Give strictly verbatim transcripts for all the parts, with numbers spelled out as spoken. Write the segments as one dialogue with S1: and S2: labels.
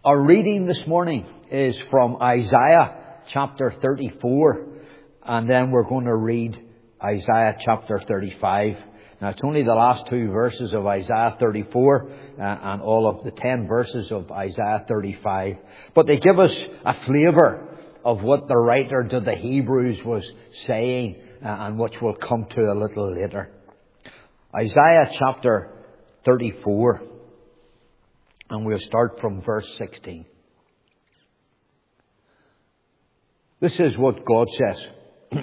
S1: Our reading this morning is from Isaiah chapter thirty-four, and then we're going to read Isaiah chapter thirty-five. Now, it's only the last two verses of Isaiah thirty-four uh, and all of the ten verses of Isaiah thirty-five. But they give us a flavour of what the writer to the Hebrews was saying, uh, and which we'll come to a little later. Isaiah chapter thirty-four, and we'll start from verse sixteen. This is what God says.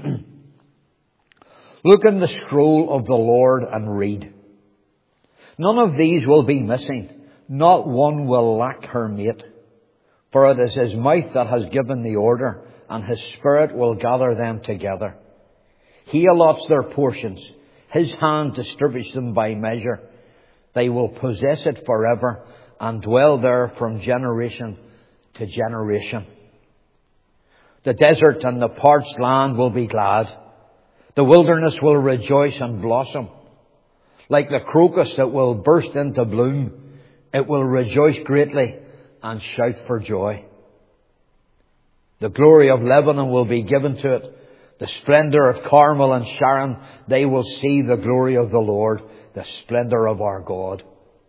S1: Look in the scroll of the Lord and read. None of these will be missing. Not one will lack her mate. For it is his mouth that has given the order, and his spirit will gather them together. He allots their portions. His hand distributes them by measure. They will possess it forever and dwell there from generation to generation. The desert and the parched land will be glad. The wilderness will rejoice and blossom. Like the crocus that will burst into bloom, it will rejoice greatly and shout for joy. The glory of Lebanon will be given to it. The splendor of Carmel and Sharon, they will see the glory of the Lord, the splendor of our God.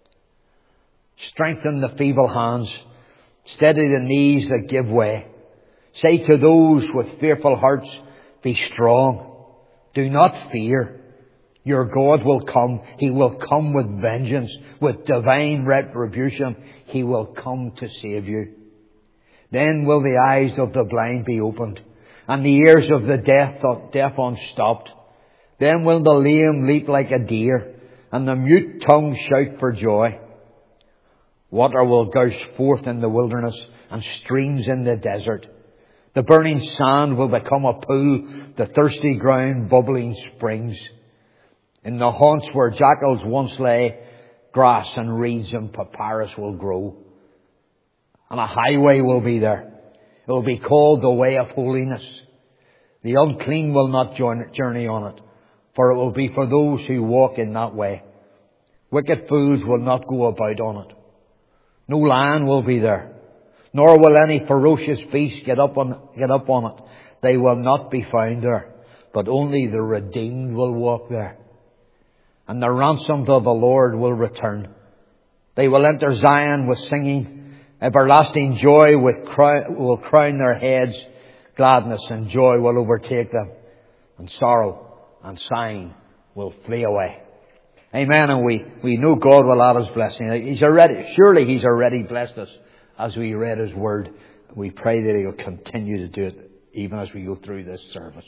S1: Strengthen the feeble hands. Steady the knees that give way. Say to those with fearful hearts, be strong. Do not fear. Your God will come. He will come with vengeance, with divine retribution. He will come to save you. Then will the eyes of the blind be opened, and the ears of the deaf, deaf unstopped. Then will the lame leap like a deer, and the mute tongue shout for joy. Water will gush forth in the wilderness, and streams in the desert. The burning sand will become a pool, the thirsty ground bubbling springs. In the haunts where jackals once lay, grass and reeds and papyrus will grow. And a highway will be there. It will be called the way of holiness. The unclean will not journey on it, for it will be for those who walk in that way. Wicked fools will not go about on it. No lion will be there, nor will any ferocious beast get up on, get up on it. They will not be found there, but only the redeemed will walk there. And the ransomed of the Lord will return. They will enter Zion with singing. Everlasting joy with crown, will crown their heads. Gladness and joy will overtake them. And sorrow and sighing will flee away. Amen. And we, we know God will add His blessing. He's already, surely He's already blessed us as we read His Word. We pray that He'll continue to do it even as we go through this service.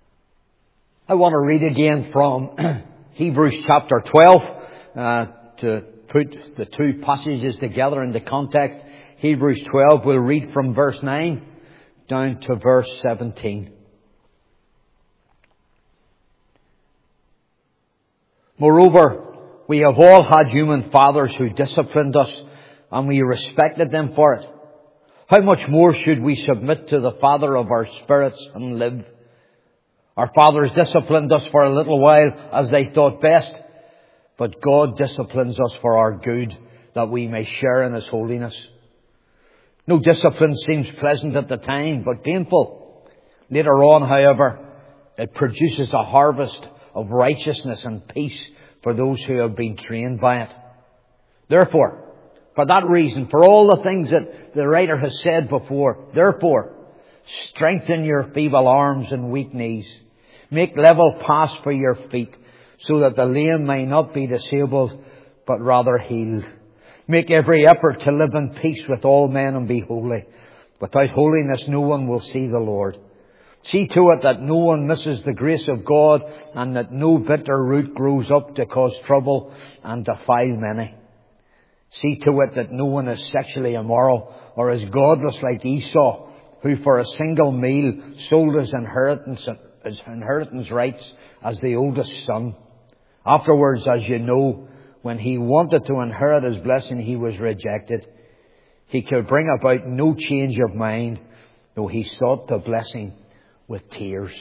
S1: I want to read again from Hebrews chapter twelve uh, to put the two passages together into context. Hebrews twelve, we'll read from verse nine down to verse seventeen. Moreover, we have all had human fathers who disciplined us, and we respected them for it. How much more should we submit to the Father of our spirits and live? Our fathers disciplined us for a little while as they thought best, but God disciplines us for our good, that we may share in His holiness. No discipline seems pleasant at the time, but painful. Later on, however, it produces a harvest of righteousness and peace for those who have been trained by it. Therefore, for that reason, for all the things that the writer has said before, therefore, strengthen your feeble arms and weak knees. Make level paths for your feet, so that the lame may not be disabled, but rather healed. Make every effort to live in peace with all men and be holy. Without holiness, no one will see the Lord. See to it that no one misses the grace of God, and that no bitter root grows up to cause trouble and defile many. See to it that no one is sexually immoral or is godless like Esau, who for a single meal sold his inheritance, his inheritance rights as the oldest son. Afterwards, as you know, when he wanted to inherit his blessing, he was rejected. He could bring about no change of mind, though he sought the blessing with tears.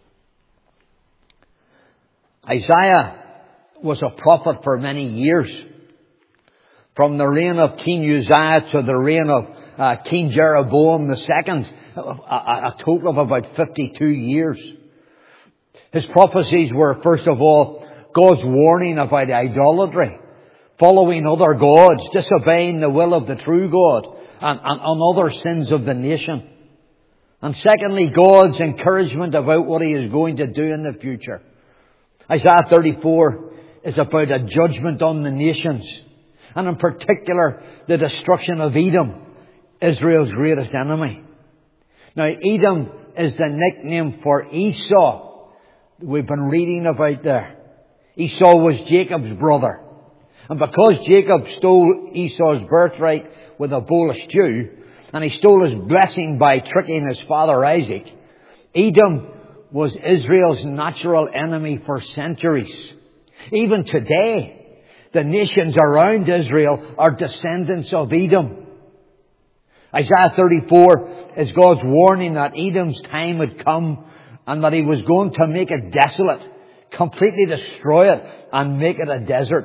S1: Isaiah was a prophet for many years. From the reign of King Uzziah to the reign of uh, King Jeroboam the second, a, a, a total of about fifty-two years. His prophecies were, first of all, God's warning about idolatry, following other gods, disobeying the will of the true God, and, and on other sins of the nation. And secondly, God's encouragement about what He is going to do in the future. Isaiah thirty-four is about a judgment on the nations, and in particular, the destruction of Edom, Israel's greatest enemy. Now, Edom is the nickname for Esau we've been reading about there. Esau was Jacob's brother. And because Jacob stole Esau's birthright with a bowl of stew, and he stole his blessing by tricking his father Isaac, Edom was Israel's natural enemy for centuries. Even today, the nations around Israel are descendants of Edom. Isaiah thirty-four is God's warning that Edom's time had come and that He was going to make it desolate, completely destroy it and make it a desert.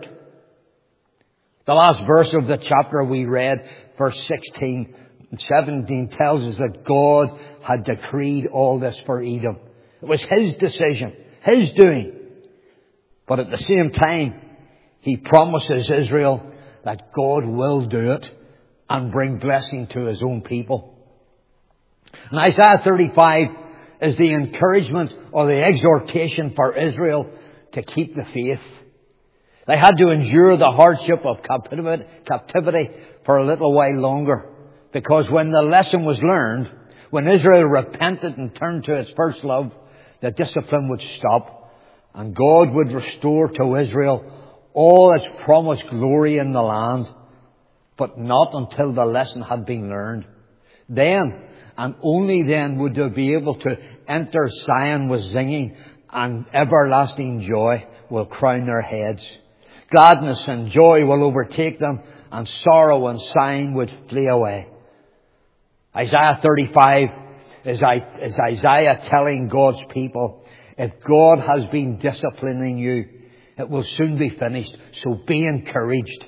S1: The last verse of the chapter we read, verse sixteen and seventeen, tells us that God had decreed all this for Edom. It was His decision, His doing. But at the same time, He promises Israel that God will do it and bring blessing to His own people. And Isaiah thirty-five is the encouragement or the exhortation for Israel to keep the faith. They had to endure the hardship of captivity for a little while longer, because when the lesson was learned, when Israel repented and turned to its first love, the discipline would stop and God would restore to Israel all its promised glory in the land, but not until the lesson had been learned. Then, and only then, would they be able to enter Zion with singing, and everlasting joy will crown their heads. Gladness and joy will overtake them, and sorrow and sighing would flee away. Isaiah thirty-five is Isaiah telling God's people, if God has been disciplining you, it will soon be finished, so be encouraged.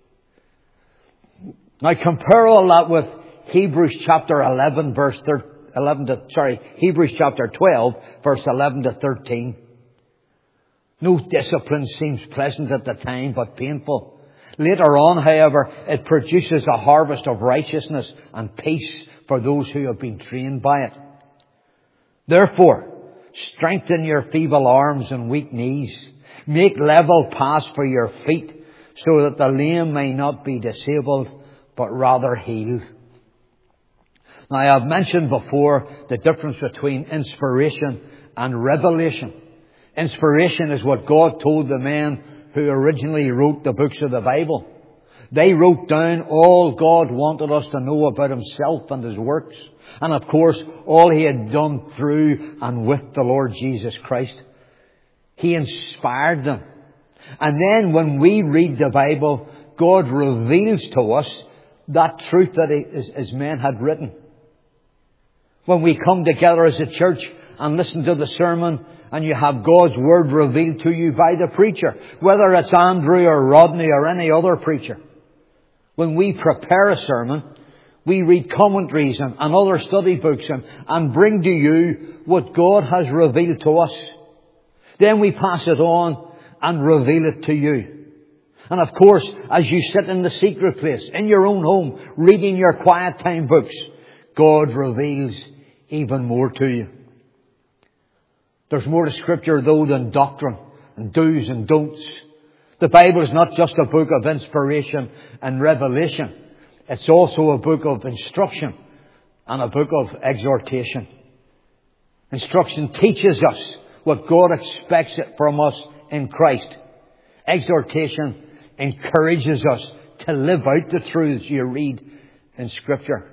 S1: Now compare all that with Hebrews chapter eleven, verse eleven to sorry, Hebrews chapter twelve, verse eleven to thirteen. No discipline seems pleasant at the time, but painful. Later on, however, it produces a harvest of righteousness and peace for those who have been trained by it. Therefore, strengthen your feeble arms and weak knees. Make level paths for your feet, so that the lame may not be disabled, but rather healed. Now, I have mentioned before the difference between inspiration and revelation. Inspiration is what God told the men who originally wrote the books of the Bible. They wrote down all God wanted us to know about Himself and His works. And of course, all He had done through and with the Lord Jesus Christ. He inspired them. And then when we read the Bible, God reveals to us that truth that His men had written. When we come together as a church and listen to the sermon, and you have God's Word revealed to you by the preacher, whether it's Andrew or Rodney or any other preacher. When we prepare a sermon, we read commentaries and, and other study books and, and bring to you what God has revealed to us. Then we pass it on and reveal it to you. And of course, as you sit in the secret place, in your own home, reading your quiet time books, God reveals even more to you. There's more to Scripture, though, than doctrine and do's and don'ts. The Bible is not just a book of inspiration and revelation. It's also a book of instruction and a book of exhortation. Instruction teaches us what God expects from us in Christ. Exhortation encourages us to live out the truths you read in Scripture.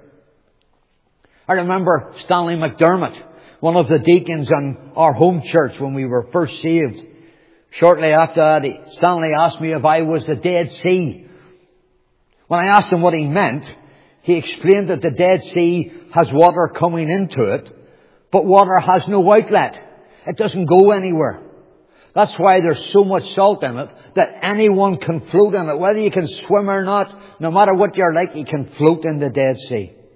S1: I remember Stanley McDermott, one of the deacons in our home church when we were first saved. Shortly after that, Stanley asked me if I was the Dead Sea. When I asked him what he meant, he explained that the Dead Sea has water coming into it, but water has no outlet. It doesn't go anywhere. That's why there's so much salt in it that anyone can float in it. Whether you can swim or not, no matter what you're like, you can float in the Dead Sea.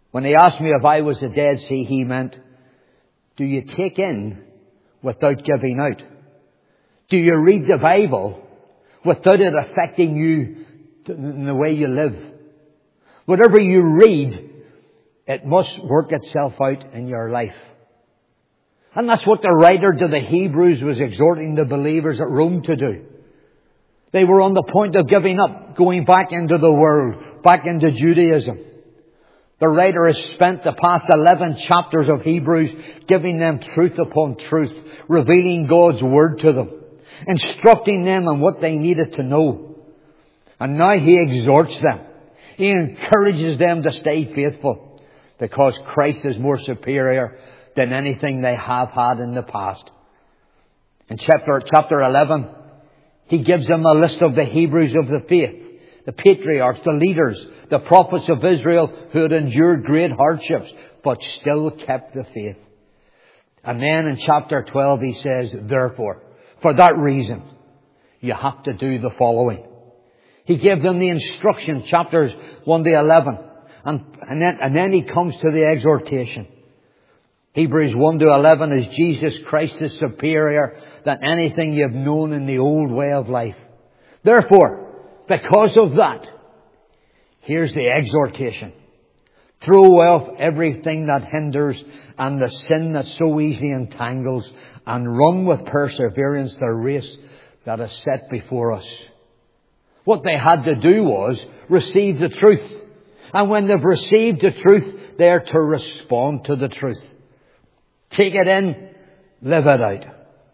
S1: When he asked me if I was the Dead Sea, he meant, do you take in without giving out? Do you read the Bible without it affecting you in the way you live? Whatever you read, it must work itself out in your life. And that's what the writer to the Hebrews was exhorting the believers at Rome to do. They were on the point of giving up, going back into the world, back into Judaism. The writer has spent the past eleven chapters of Hebrews giving them truth upon truth, revealing God's word to them, instructing them on what they needed to know. And now he exhorts them. He encourages them to stay faithful because Christ is more superior than anything they have had in the past. In chapter, chapter eleven, he gives them a list of the Hebrews of the faith, the patriarchs, the leaders, the prophets of Israel who had endured great hardships but still kept the faith. And then in chapter twelve he says, therefore, for that reason, you have to do the following. He gave them the instruction, chapters one to eleven. And, and, then, and then he comes to the exhortation. Hebrews one to eleven is Jesus Christ is superior than anything you've known in the old way of life. Therefore, because of that, here's the exhortation. Throw off everything that hinders and the sin that so easily entangles, and run with perseverance the race that is set before us. What they had to do was receive the truth. And when they've received the truth, they're to respond to the truth. Take it in, live it out.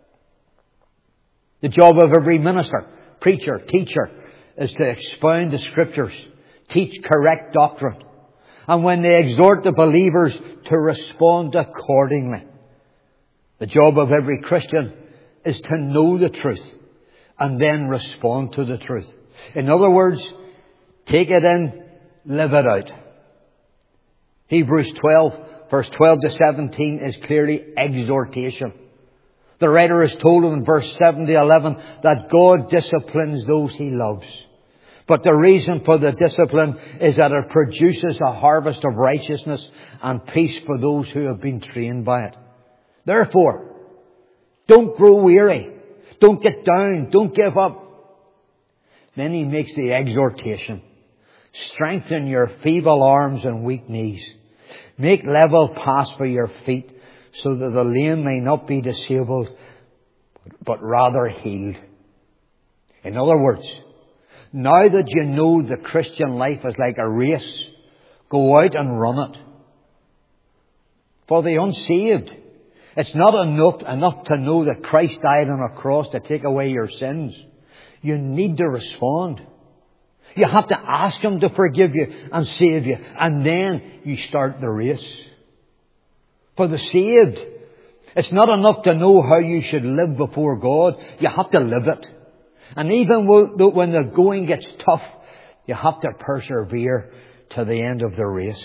S1: The job of every minister, preacher, teacher is to expound the Scriptures, teach correct doctrine. And when they exhort the believers to respond accordingly. The job of every Christian is to know the truth and then respond to the truth. In other words, take it in, live it out. Hebrews twelve, verse twelve to seventeen is clearly exhortation. The writer is told in verse seven to eleven that God disciplines those he loves. But the reason for the discipline is that it produces a harvest of righteousness and peace for those who have been trained by it. Therefore, don't grow weary. Don't get down. Don't give up. Then he makes the exhortation. Strengthen your feeble arms and weak knees. Make level paths for your feet so that the lame may not be disabled, but rather healed. In other words, now that you know the Christian life is like a race, go out and run it. For the unsaved, it's not enough, enough to know that Christ died on a cross to take away your sins. You need to respond. You have to ask Him to forgive you and save you. And then you start the race. For the saved, it's not enough to know how you should live before God. You have to live it. And even when the going gets tough, you have to persevere to the end of the race.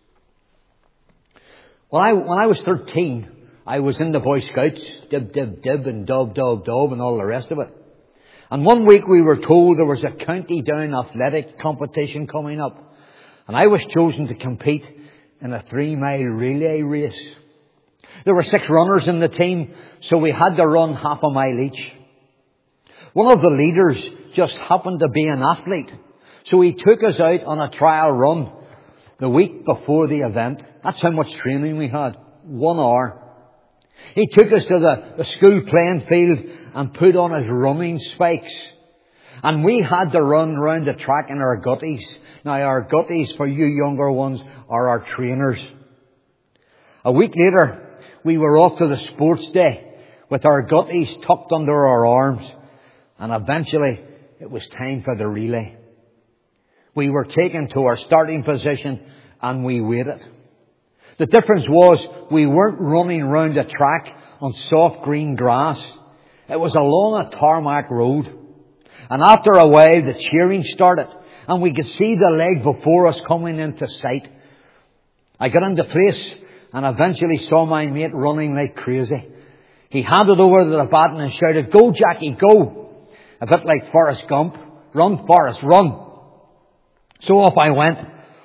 S1: Well, I, when I was thirteen, I was in the Boy Scouts, dib, dib, dib, and dub, dub, dub, and all the rest of it. And one week we were told there was a county down athletic competition coming up. And I was chosen to compete in a three mile relay race. There were six runners in the team, so we had to run half a mile each. One of the leaders just happened to be an athlete, so he took us out on a trial run the week before the event. That's how much training we had. One hour. He took us to the, the school playing field and put on his running spikes. And we had to run round the track in our gutties. Now, our gutties, for you younger ones, are our trainers. A week later, we were off to the sports day with our gutties tucked under our arms. And eventually, it was time for the relay. We were taken to our starting position and we waited. The difference was we weren't running round a track on soft green grass. It was along a tarmac road. And after a while, the cheering started and we could see the leg before us coming into sight. I got into place and eventually saw my mate running like crazy. He handed over the baton and shouted, "Go, Jackie, go!" A bit like Forrest Gump. "Run, Forrest, run." So off I went.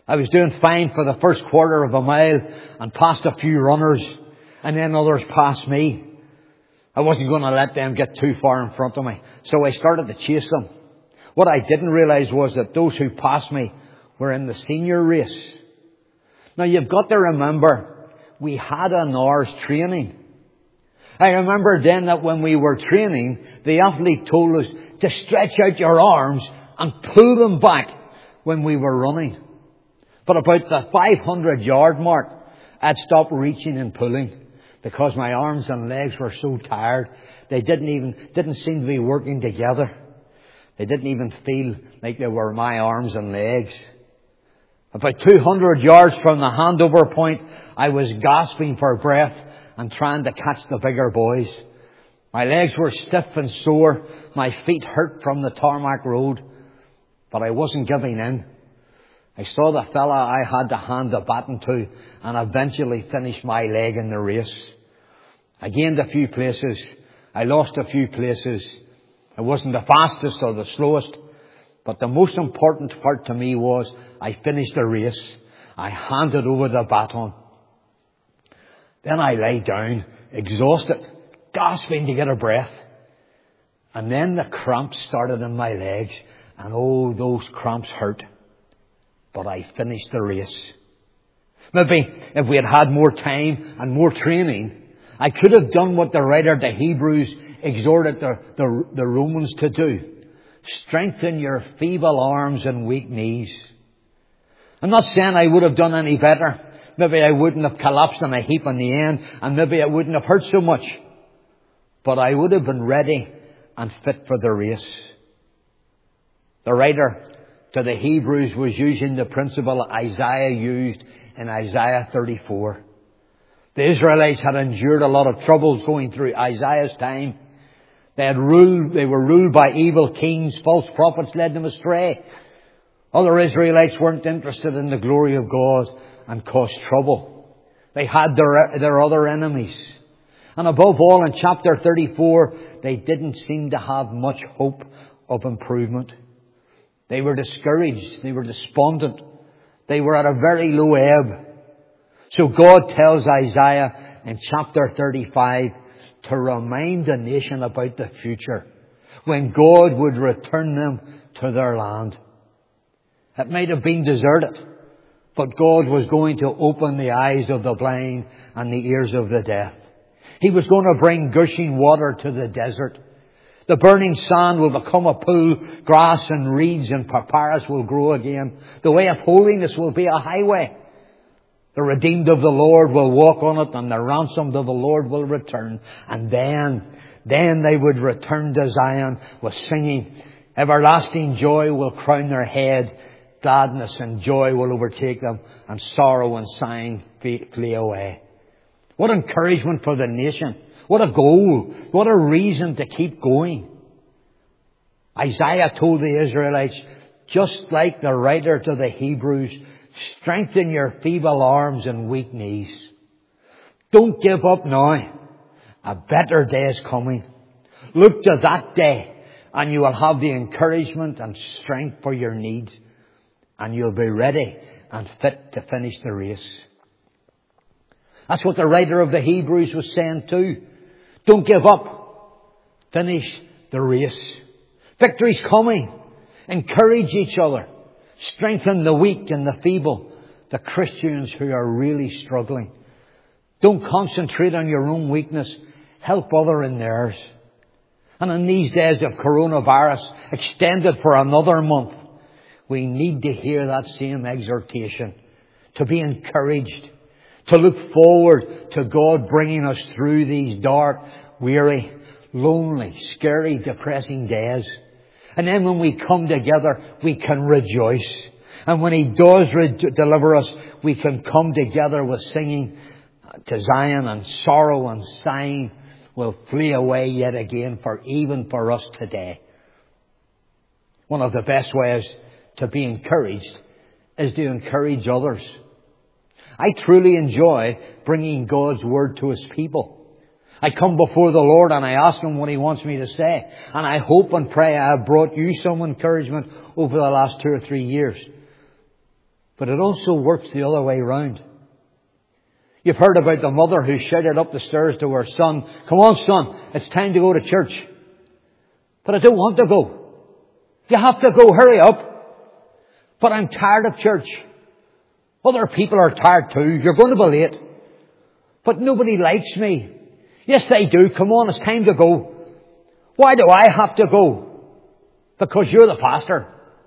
S1: I was doing fine for the first quarter of a mile and passed a few runners, and then others passed me. I wasn't going to let them get too far in front of me, so I started to chase them. What I didn't realize was that those who passed me were in the senior race. Now you've got to remember, we had an hour's training. I remember then that when we were training, the athlete told us to stretch out your arms and pull them back when we were running. But about the five hundred yard mark, I'd stopped reaching and pulling because my arms and legs were so tired. They didn't even, didn't seem to be working together. They didn't even feel like they were my arms and legs. About two hundred yards from the handover point, I was gasping for breath and trying to catch the bigger boys. My legs were stiff and sore. My feet hurt from the tarmac road. But I wasn't giving in. I saw the fella I had to hand the baton to and eventually finished my leg in the race. I gained a few places. I lost a few places. I wasn't the fastest or the slowest. But the most important part to me was I finished the race. I handed over the baton. Then I lay down, exhausted, gasping to get a breath. And then the cramps started in my legs. And oh, those cramps hurt. But I finished the race. Maybe if we had had more time and more training, I could have done what the writer to Hebrews exhorted the, the, the Romans to do. Strengthen your feeble arms and weak knees. I'm not saying I would have done any better. Maybe I wouldn't have collapsed in a heap in the end, and maybe it wouldn't have hurt so much. But I would have been ready and fit for the race. The writer to the Hebrews was using the principle Isaiah used in Isaiah thirty-four. The Israelites had endured a lot of troubles going through Isaiah's time. They had ruled, they were ruled by evil kings. False prophets led them astray. Other Israelites weren't interested in the glory of God and caused trouble. They had their, their other enemies. And above all, in chapter thirty-four, they didn't seem to have much hope of improvement. They were discouraged. They were despondent. They were at a very low ebb. So God tells Isaiah in chapter thirty-five to remind the nation about the future, when God would return them to their land. It might have been deserted, but God was going to open the eyes of the blind and the ears of the deaf. He was going to bring gushing water to the desert. The burning sand will become a pool, grass and reeds and papyrus will grow again. The way of holiness will be a highway. The redeemed of the Lord will walk on it, and the ransomed of the Lord will return. And then, then they would return to Zion with singing. Everlasting joy will crown their head. Gladness and joy will overtake them, and sorrow and sighing flee away. What encouragement for the nation. What a goal. What a reason to keep going. Isaiah told the Israelites, just like the writer to the Hebrews, strengthen your feeble arms and weak knees. Don't give up now. A better day is coming. Look to that day, and you will have the encouragement and strength for your needs, and you'll be ready and fit to finish the race. That's what the writer of the Hebrews was saying too. Don't give up. Finish the race. Victory's coming. Encourage each other. Strengthen the weak and the feeble, the Christians who are really struggling. Don't concentrate on your own weakness. Help others in theirs. And in these days of coronavirus, extended for another month, we need to hear that same exhortation. To be encouraged. To look forward to God bringing us through these dark, weary, lonely, scary, depressing days. And then when we come together, we can rejoice. And when He does re- deliver us, we can come together with singing to Zion, and sorrow and sighing will flee away yet again, for even for us today. One of the best ways to be encouraged is to encourage others. I truly enjoy bringing God's Word to His people. I come before the Lord and I ask Him what He wants me to say. And I hope and pray I have brought you some encouragement over the last two or three years. But it also works the other way round. You've heard about the mother who shouted up the stairs to her son, "Come on, son, it's time to go to church." "But I don't want to go." "You have to go, hurry up." "But I'm tired of church." "Other people are tired too. You're going to be late." "But nobody likes me." "Yes, they do. Come on, it's time to go." "Why do I have to go?" "Because you're the pastor."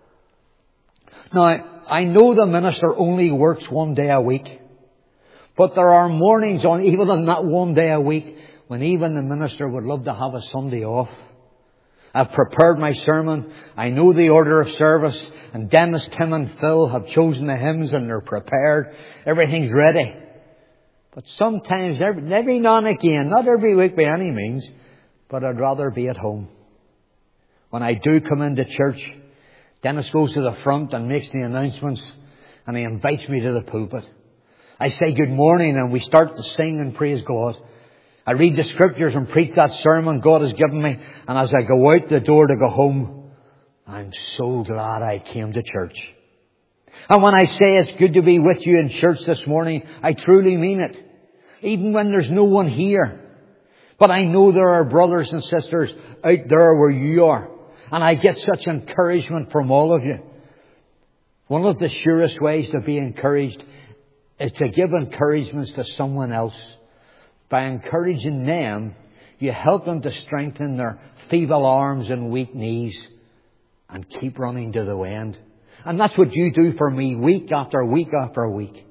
S1: Now, I know the minister only works one day a week. But there are mornings on, even on that one day a week, when even the minister would love to have a Sunday off. I've prepared my sermon. I know the order of service. And Dennis, Tim and Phil have chosen the hymns and they're prepared. Everything's ready. But sometimes, every, every now and again, not every week by any means, but I'd rather be at home. When I do come into church, Dennis goes to the front and makes the announcements and he invites me to the pulpit. I say good morning and we start to sing and praise God. I read the scriptures and preach that sermon God has given me. And as I go out the door to go home, I'm so glad I came to church. And when I say it's good to be with you in church this morning, I truly mean it. Even when there's no one here. But I know there are brothers and sisters out there where you are. And I get such encouragement from all of you. One of the surest ways to be encouraged is to give encouragements to someone else. By encouraging them, you help them to strengthen their feeble arms and weak knees and keep running to the end. And that's what you do for me week after week after week.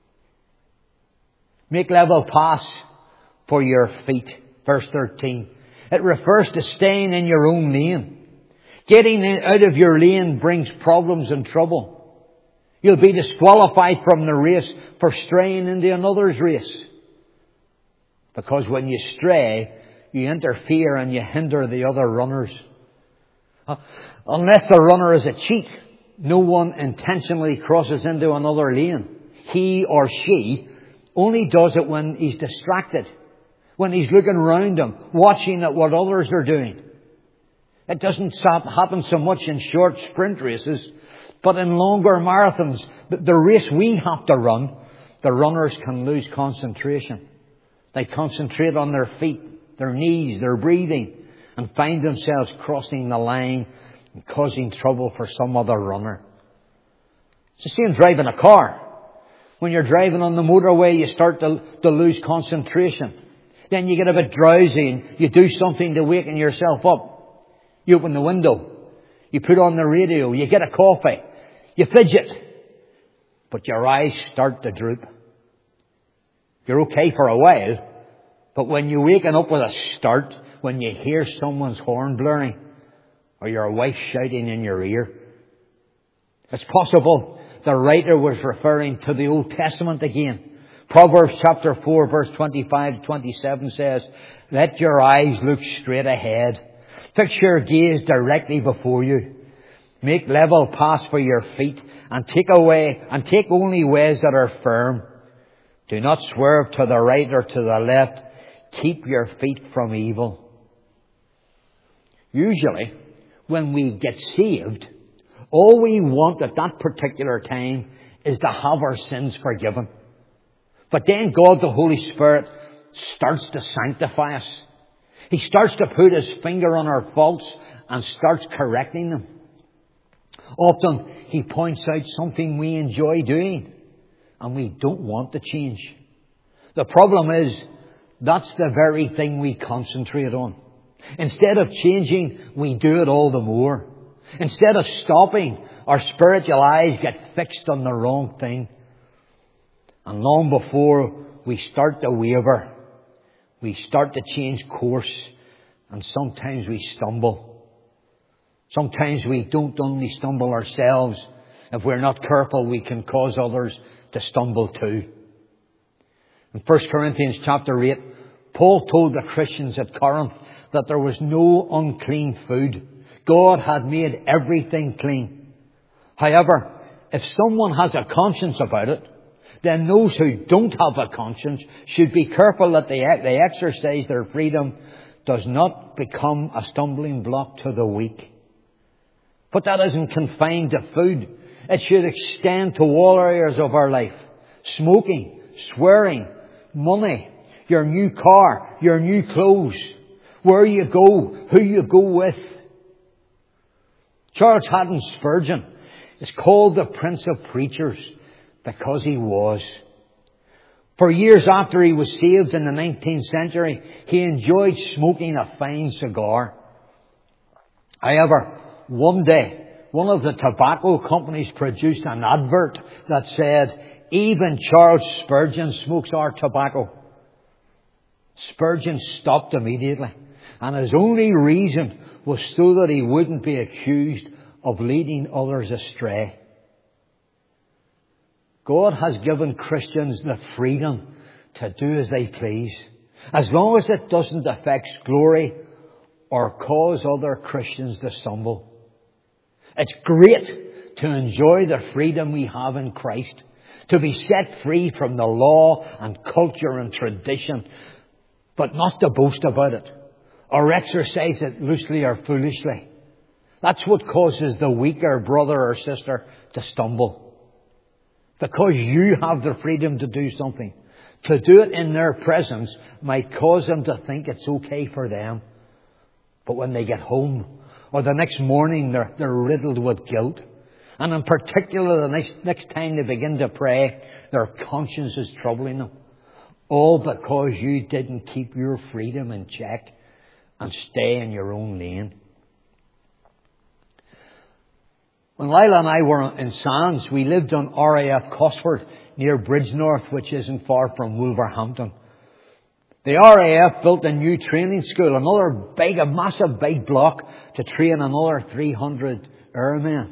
S1: Make level paths for your feet. Verse thirteen. It refers to staying in your own lane. Getting out of your lane brings problems and trouble. You'll be disqualified from the race for straying into another's race. Because when you stray, you interfere and you hinder the other runners. Unless the runner is a cheat, no one intentionally crosses into another lane. He or she only does it when he's distracted, when he's looking around him, watching at what others are doing. It doesn't happen so much in short sprint races, but in longer marathons, the race we have to run, the runners can lose concentration. They concentrate on their feet, their knees, their breathing, and find themselves crossing the line and causing trouble for some other runner. It's the same driving a car. When you're driving on the motorway, you start to, to lose concentration. Then you get a bit drowsy and you do something to waken yourself up. You open the window. You put on the radio. You get a coffee. You fidget. But your eyes start to droop. You're okay for a while. But when you waken up with a start, when you hear someone's horn blaring, or your wife shouting in your ear, it's possible the writer was referring to the Old Testament again. Proverbs chapter four verse twenty-five to twenty-seven says, "Let your eyes look straight ahead. Fix your gaze directly before you. Make level paths for your feet and take away and take only ways that are firm. Do not swerve to the right or to the left. Keep your feet from evil." Usually, when we get saved, all we want at that particular time is to have our sins forgiven. But then God, the Holy Spirit, starts to sanctify us. He starts to put His finger on our faults and starts correcting them. Often He points out something we enjoy doing and we don't want to change. The problem is, that's the very thing we concentrate on. Instead of changing, we do it all the more. Instead of stopping, our spiritual eyes get fixed on the wrong thing. And long before we start to waver, we start to change course, and sometimes we stumble. Sometimes we don't only stumble ourselves. If we're not careful, we can cause others to stumble too. In First Corinthians chapter eight, Paul told the Christians at Corinth that there was no unclean food. God had made everything clean. However, if someone has a conscience about it, then those who don't have a conscience should be careful that they, they exercise their freedom does not become a stumbling block to the weak. But that isn't confined to food. It should extend to all areas of our life. Smoking, swearing, money, your new car, your new clothes, where you go, who you go with. Charles Haddon Spurgeon is called the Prince of Preachers because he was. For years after he was saved in the nineteenth century, he enjoyed smoking a fine cigar. However, one day, one of the tobacco companies produced an advert that said, "Even Charles Spurgeon smokes our tobacco." Spurgeon stopped immediately, and his only reason was so that he wouldn't be accused of leading others astray. God has given Christians the freedom to do as they please, as long as it doesn't affect glory or cause other Christians to stumble. It's great to enjoy the freedom we have in Christ, to be set free from the law and culture and tradition, but not to boast about it or exercise it loosely or foolishly. That's what causes the weaker brother or sister to stumble. Because you have the freedom to do something, to do it in their presence might cause them to think it's okay for them. But when they get home, or the next morning, they're, they're riddled with guilt. And in particular, the next, next time they begin to pray, their conscience is troubling them. All because you didn't keep your freedom in check and stay in your own lane. When Lila and I were in Sands, we lived on R A F Cosford near Bridgenorth, which isn't far from Wolverhampton. The R A F built a new training school, another big, a massive big block to train another three hundred airmen.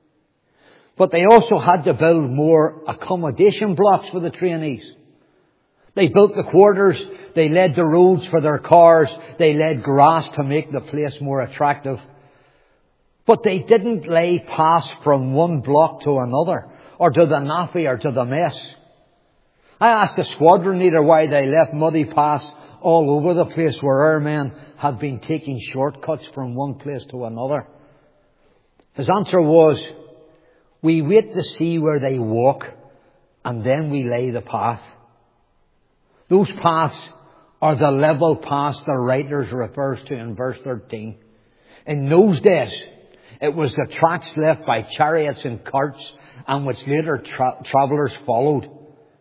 S1: But they also had to build more accommodation blocks for the trainees. They built the quarters, they laid the roads for their cars, they laid grass to make the place more attractive. But they didn't lay paths from one block to another, or to the naffy, or to the mess. I asked the squadron leader why they left muddy paths all over the place where airmen had been taking shortcuts from one place to another. His answer was, "We wait to see where they walk, and then we lay the path." Those paths are the level paths the writer refers to in verse thirteen. In those days, it was the tracks left by chariots and carts, and which later tra- travellers followed.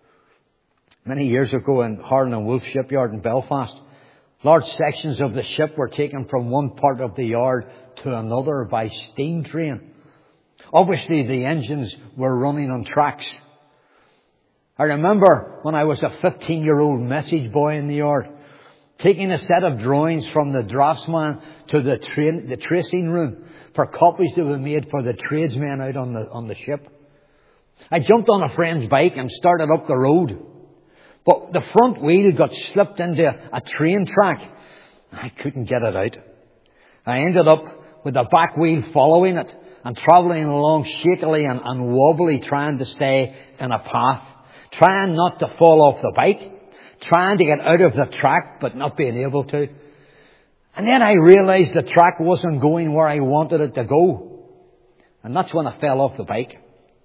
S1: Many years ago in Harland and Wolff shipyard in Belfast, large sections of the ship were taken from one part of the yard to another by steam train. Obviously, the engines were running on tracks. I remember when I was a fifteen-year-old message boy in the yard, taking a set of drawings from the draftsman to the, train, the tracing room for copies that were made for the tradesmen out on the, on the ship. I jumped on a friend's bike and started up the road. But the front wheel got slipped into a train track. I couldn't get it out. I ended up with the back wheel following it and travelling along shakily and, and wobbly, trying to stay in a path, trying not to fall off the bike, trying to get out of the track but not being able to. And then I realised the track wasn't going where I wanted it to go. And that's when I fell off the bike.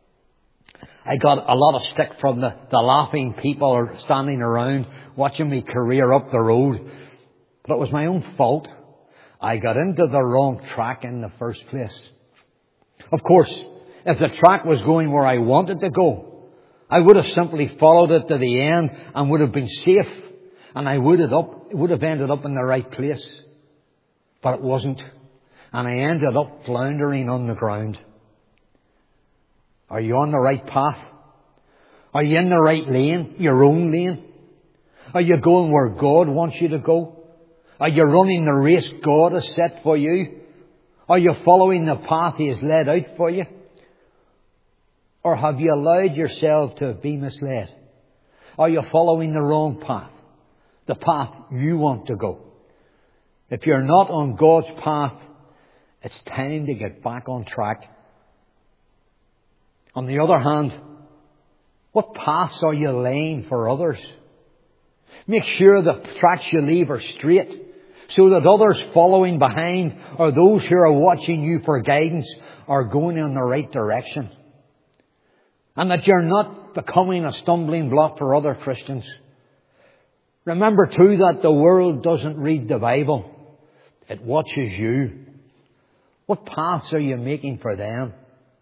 S1: I got a lot of stick from the, the laughing people standing around watching me career up the road. But it was my own fault. I got into the wrong track in the first place. Of course, if the track was going where I wanted to go, I would have simply followed it to the end and would have been safe. And I would have, up, would have ended up in the right place. But it wasn't. And I ended up floundering on the ground. Are you on the right path? Are you in the right lane? Your own lane? Are you going where God wants you to go? Are you running the race God has set for you? Are you following the path He has laid out for you? Or have you allowed yourself to be misled? Are you following the wrong path? The path you want to go? If you're not on God's path, it's time to get back on track. On the other hand, what paths are you laying for others? Make sure the tracks you leave are straight, so that others following behind or those who are watching you for guidance are going in the right direction. and that you're not becoming a stumbling block for other Christians. Remember too that the world doesn't read the Bible. It watches you. What paths are you making for them?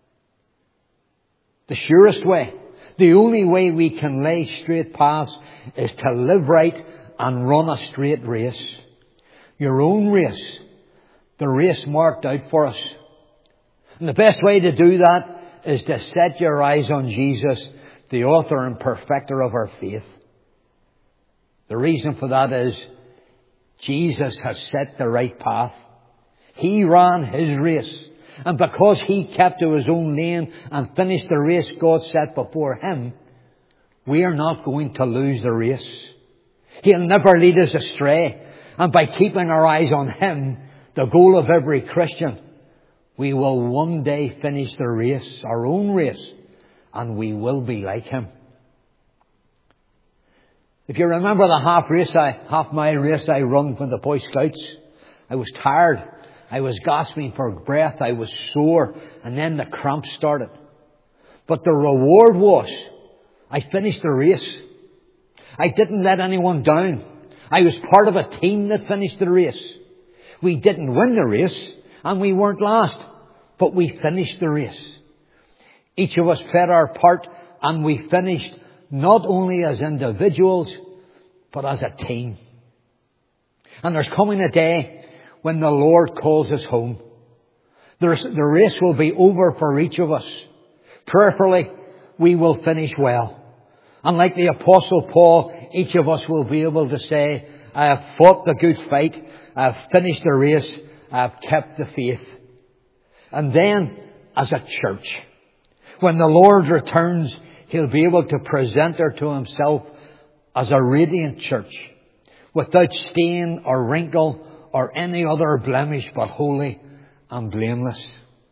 S1: The surest way, the only way we can lay straight paths is to live right and run a straight race. Your own race. The race marked out for us. And the best way to do that is to set your eyes on Jesus, the author and perfecter of our faith. The reason for that is Jesus has set the right path. He ran his race. And because he kept to his own lane and finished the race God set before him, we are not going to lose the race. He'll never lead us astray. And by keeping our eyes on him, the goal of every Christian, we will one day finish the race, our own race, and we will be like him. If you remember the half race, I, half mile race I run for the Boy Scouts, I was tired. I was gasping for breath. I was sore. And then the cramps started. But the reward was, I finished the race. I didn't let anyone down. I was part of a team that finished the race. We didn't win the race, and we weren't last, but we finished the race. Each of us played our part, and we finished not only as individuals, but as a team. And there's coming a day when the Lord calls us home. There's, the race will be over for each of us. Prayerfully, we will finish well. And like the Apostle Paul, each of us will be able to say, I have fought the good fight. I have finished the race. I have kept the faith. And then, as a church, when the Lord returns, he'll be able to present her to himself as a radiant church, without stain or wrinkle or any other blemish, but holy and blameless.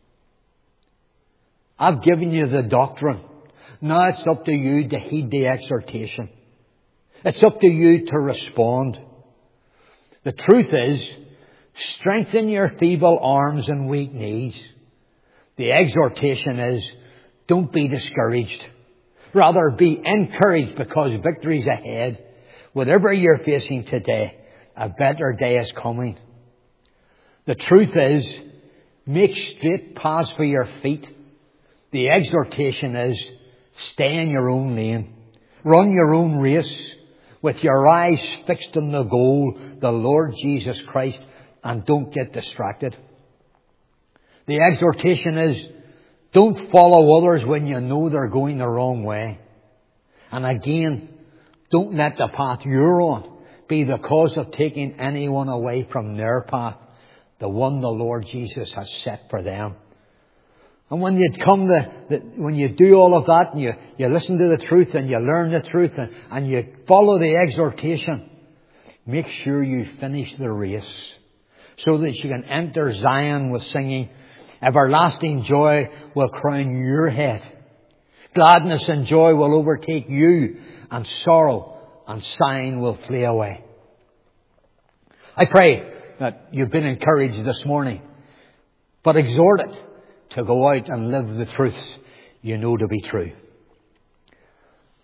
S1: I've given you the doctrine. Now it's up to you to heed the exhortation. It's up to you to respond. The truth is, strengthen your feeble arms and weak knees. The exhortation is, don't be discouraged. Rather, be encouraged, because victory's ahead. Whatever you're facing today, a better day is coming. The truth is, make straight paths for your feet. The exhortation is, stay in your own lane. Run your own race with your eyes fixed on the goal, the Lord Jesus Christ, and don't get distracted. The exhortation is, don't follow others when you know they're going the wrong way. And again, don't let the path you're on be the cause of taking anyone away from their path, the one the Lord Jesus has set for them. And when you come to, the, when you do all of that, and you, you listen to the truth, and you learn the truth, and, and you follow the exhortation, make sure you finish the race, so that you can enter Zion with singing. Everlasting joy will crown your head. Gladness and joy will overtake you, and sorrow and sighing will flee away. I pray that you've been encouraged this morning, but exhort it to go out and live the truths you know to be true.